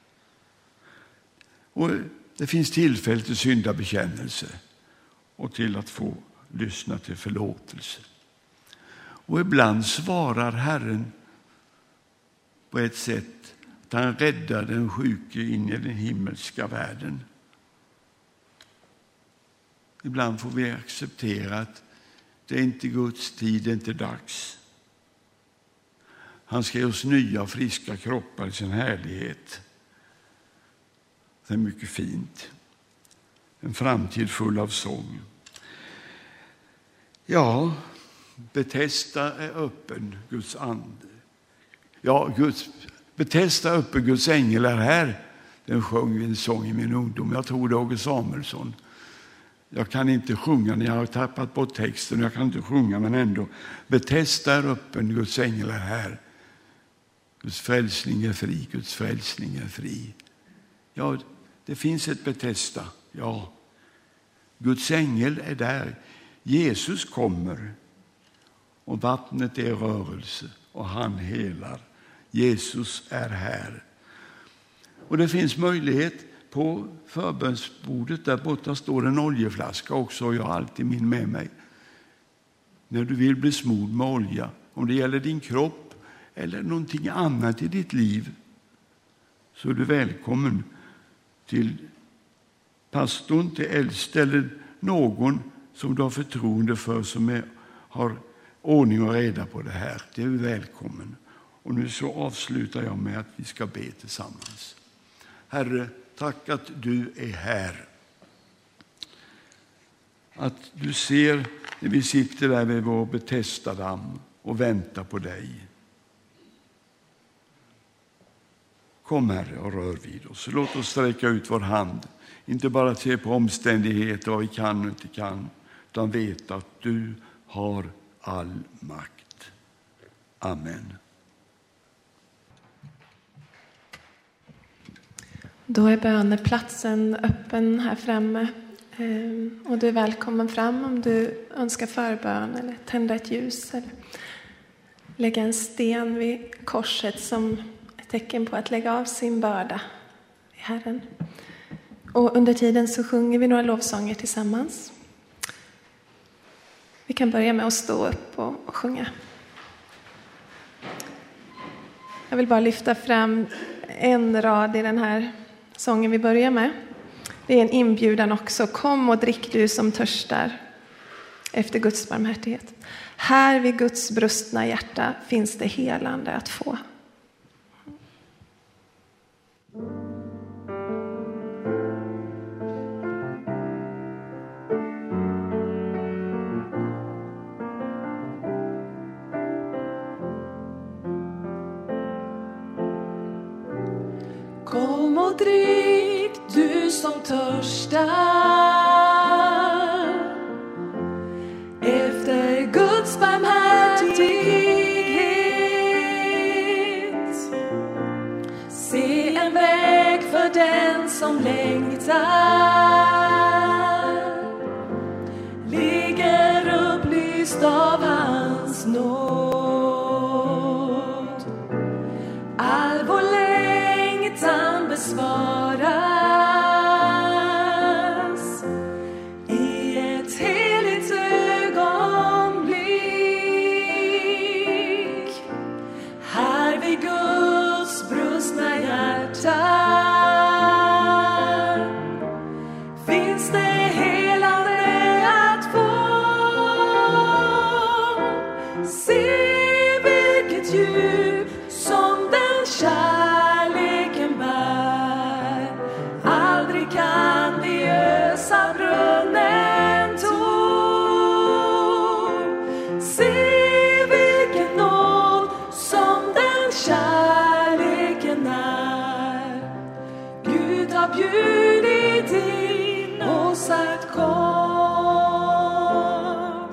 Och det finns tillfälle till syndabekännelse och till att få lyssna till förlåtelse. Och ibland svarar Herren på ett sätt att han räddar den sjuke in i den himmelska världen. Ibland får vi acceptera att det är inte Guds tid, det är inte dags. Han ska ge oss nya friska kroppar i sin härlighet. Det är mycket fint. En framtid full av sång. Ja, Betesda är öppen, Guds ande. Ja, Guds, Betesda är öppen, Guds ängel är här. Den sjöng vi en sång i min ungdom. Jag tror det är Åge Samuelsson. Jag kan inte sjunga när jag har tappat bort texten. Jag kan inte sjunga, men ändå. Betesda är öppen, Guds ängel är här. Guds frälsning är fri, Guds frälsning är fri. Ja, det finns ett Betesda, ja. Guds ängel är där. Jesus kommer och vattnet är i rörelse och han helar. Jesus är här. Och det finns möjlighet på förbönsbordet. Där borta står en oljeflaska också och jag har alltid min med mig. När du vill bli smord med olja, om det gäller din kropp eller någonting annat i ditt liv, så är du välkommen till pastorn, till äldste eller någon som du har förtroende för som är, har ordning och reda på det här. Det är välkommen. Och nu så avslutar jag med att vi ska be tillsammans. Herre, tack att du är här. Att du ser när vi sitter där vid vår Betesda-damm och väntar på dig. Kom Herre och rör vid oss. Låt oss sträcka ut vår hand. Inte bara se på omständigheter, vad vi kan och inte kan. Utan veta att du har all makt. Amen. Då är böneplatsen öppen här framme. Och du är välkommen fram om du önskar förbön eller tända ett ljus. Eller lägga en sten vid korset som ett tecken på att lägga av sin börda i Herren. Och under tiden så sjunger vi några lovsånger tillsammans. Vi kan börja med att stå upp och, och sjunga. Jag vill bara lyfta fram en rad i den här sången vi börjar med. Det är en inbjudan också. Kom och drick du som törstar efter Guds barmhärtighet. Här vid Guds brustna hjärta finns det helande att få. Kom och drick du som törstar efter Guds barmhärtighet. Se en väg för den som längtar, ligger upplyst av hans nåd. All vår längtan besvaras i ett heligt ögonblick. Här vid Guds brustna hjärta finns det helande att få. Se vilket djup som den kärleken bär. Aldrig kan vi ösa brunnen tom. Se vilken nåd som den kärleken är. Gud har bjudit in oss att kom.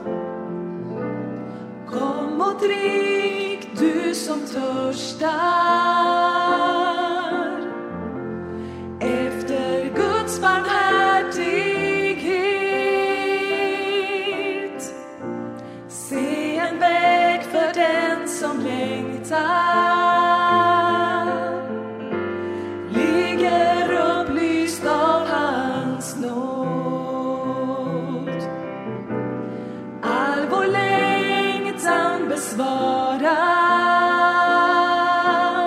Kom och drick du som törstar efter Guds barmhärtighet. Se en väg för den som längtar, ligger upplyst av hans nåd. All vår längtan besvaras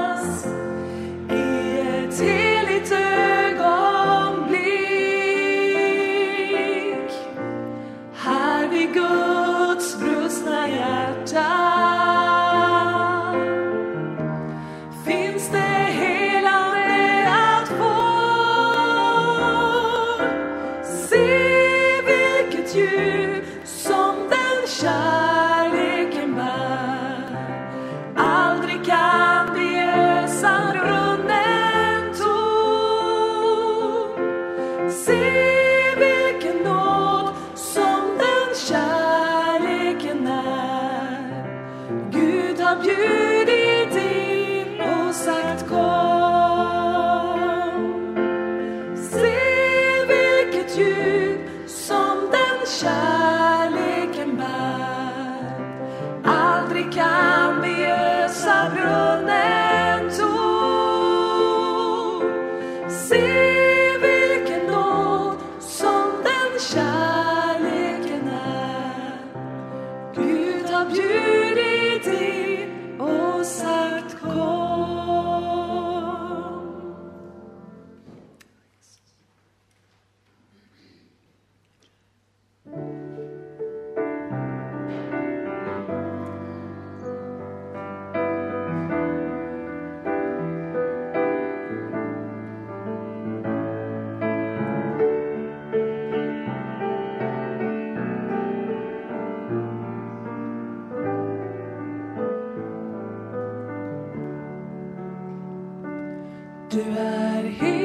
Du är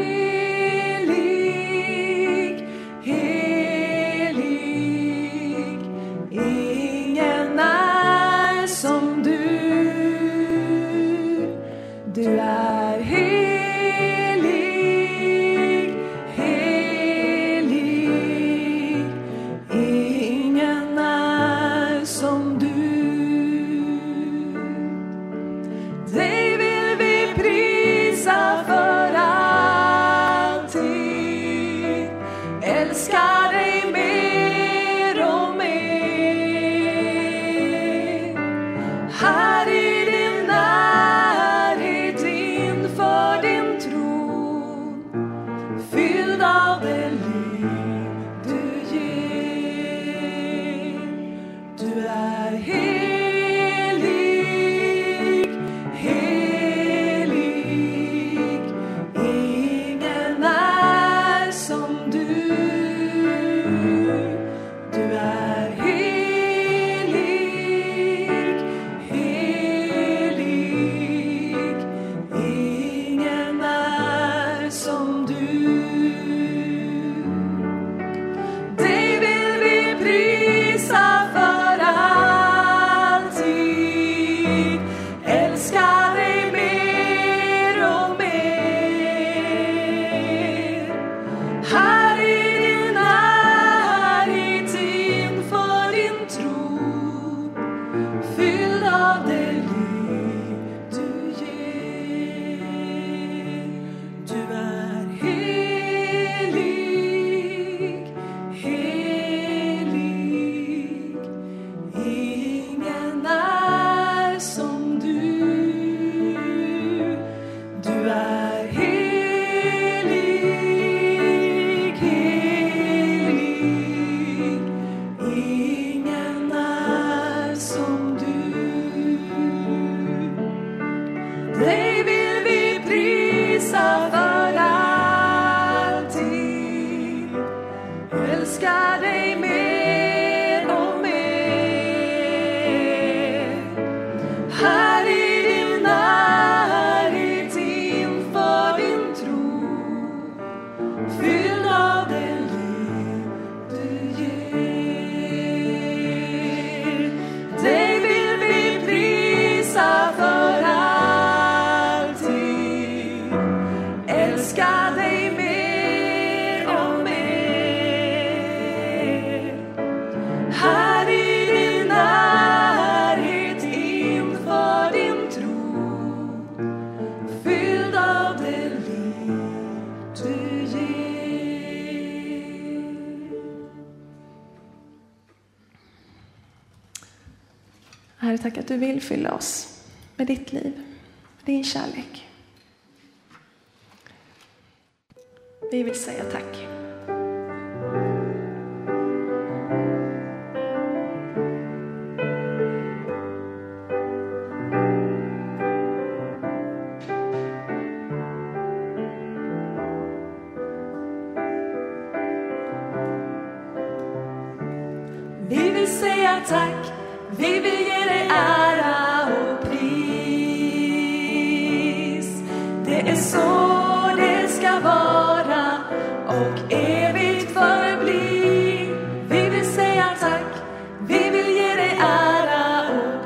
helig, helig. Ingen är som du. Du är helig, helig. Ingen är som du. Dig vill vi prisa för alltid. Älskar dig mer och mer. Här i din närhet inför din tron, fylld av det liv du ger. Du är helig, helig. Ingen är som du. Du är helig, helig. Ingen är som du. Dig vill vi prisa för alltid. Älskar dig mer och mer. Här i din närhet inför din tron, fylld av det liv du ger. Du är helig, helig. Ingen är som du. Du är helig, helig. Ingen är som du. Dig vill vi prisa för alltid. Älskar dig mer och mer. Här i din närhet inför din tron, fylld av det liv du ger. Dig vill vi prisa för alltid. Älskar dig mer och mer. Här i din närhet inför din tron, fylld av det liv du ger. Herre, tack att du vill fylla oss med ditt liv, med din kärlek. Vi vill säga tack. Vi vill säga tack, vi vill ge dig ära och pris. Det är så det ska vara och evigt förbli. Vi vill säga tack, vi vill ge dig ära och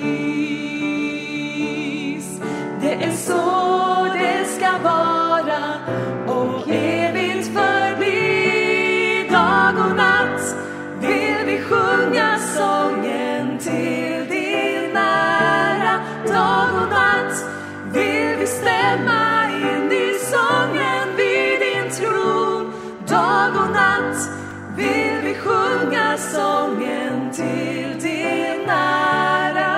pris. Det är så det ska vara och evigt förbli. Dag och natt vill vi sjunga sången till din ära. Dag och natt vill vi stämma in i sången vid din tron. Dag och natt vill vi sjunga sången till din ära.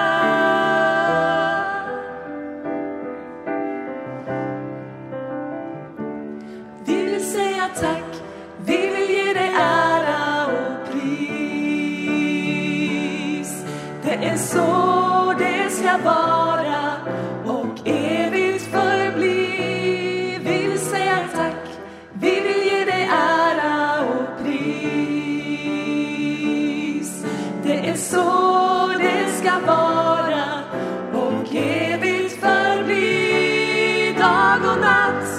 Vi vill säga tack, vi vill ge dig ära och pris. Det är så det ska vara och evigt förbli. Vi vill säga tack, vi vill ge dig ära och pris. Det är så det ska vara och evigt förbli. Dag och natt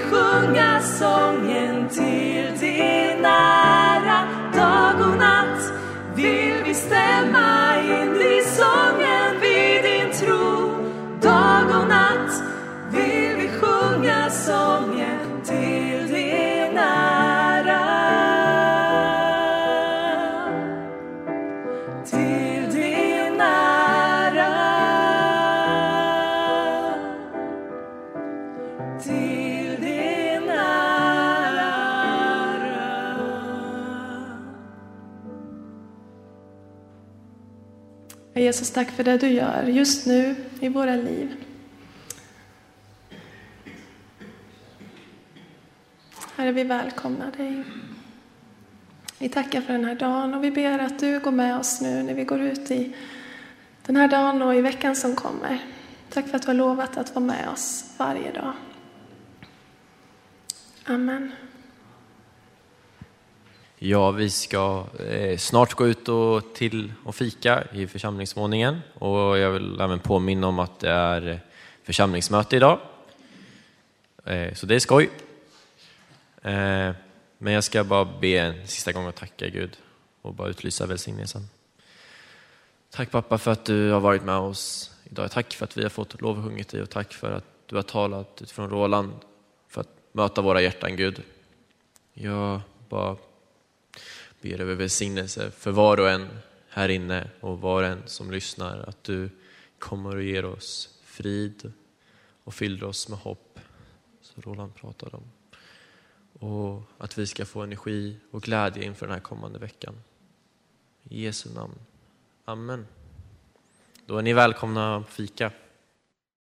sjunga sången till din ära. Dag och natt vill vi stämma in i sången vid din tro. Dag och natt vill vi sjunga sången till din ära. Till din ära. Till din ära. Jesus, tack för det du gör just nu i våra liv. Herre, vi välkomnar dig. Vi tackar för den här dagen och vi ber att du går med oss nu när vi går ut i den här dagen och i veckan som kommer. Tack för att du har lovat att vara med oss varje dag. Amen. Ja, vi ska eh, snart gå ut och till och fika i församlingsvåningen. Och jag vill även påminna om att det är församlingsmöte idag. Eh, så det är skoj. Eh, men jag ska bara be en sista gång och tacka Gud och bara utlysa välsignelsen. Tack pappa för att du har varit med oss idag. Tack för att vi har fått lovsjungit dig och tack för att du har talat utifrån Roland för att möta våra hjärtan, Gud. Jag bara ber över välsignelse för var och en här inne och var och en som lyssnar, att du kommer och ger oss frid och fyller oss med hopp, så Roland pratade om. Och att vi ska få energi och glädje inför den här kommande veckan. I Jesu namn. Amen. Då är ni välkomna att fika.